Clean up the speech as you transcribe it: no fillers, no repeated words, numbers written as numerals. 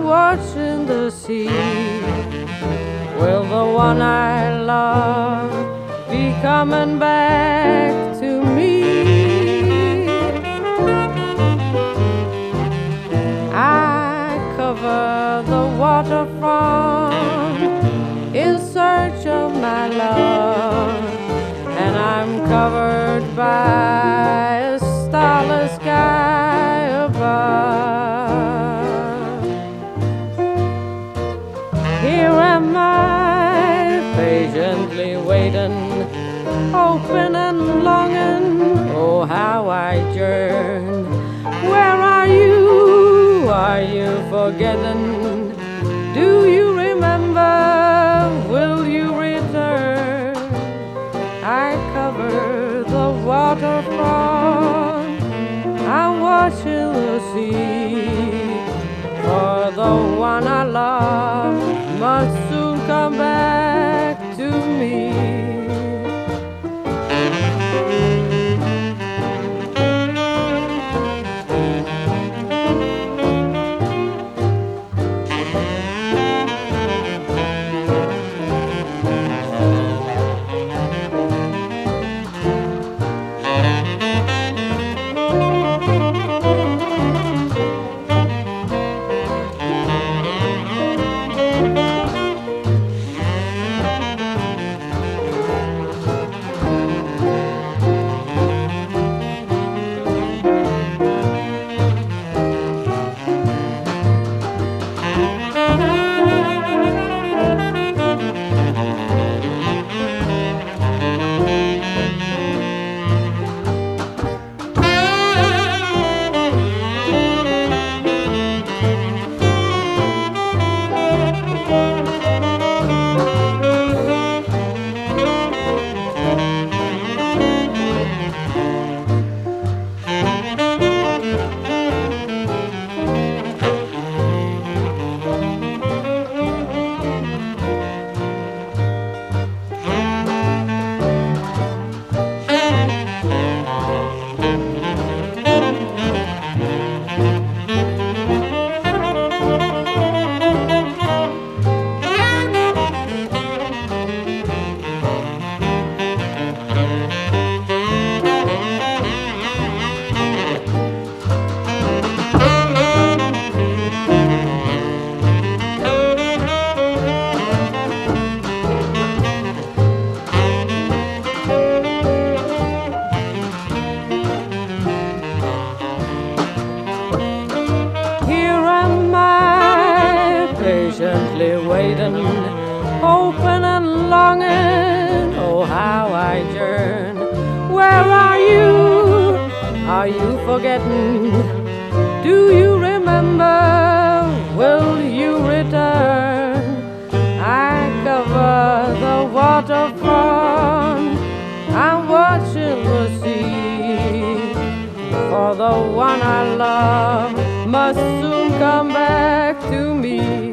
watching the sea. Will the one I love be coming back to me? I cover the waterfront in search of my love, and I'm covered by a starless sky above. Here am I, patiently waiting, hoping and longing. Oh, how I yearn. Where are you? Are you forgetting? Do you remember? Will you return? I cover the waterfront, I'm watching the sea, for the one I love must soon come back to me. Patiently waiting, hoping and longing. Oh, how I yearn. Where are you? Are you forgetting? Do you remember? Will you return? I cover the waterfront, I'm watching the sea, for the one I love must soon come back to me.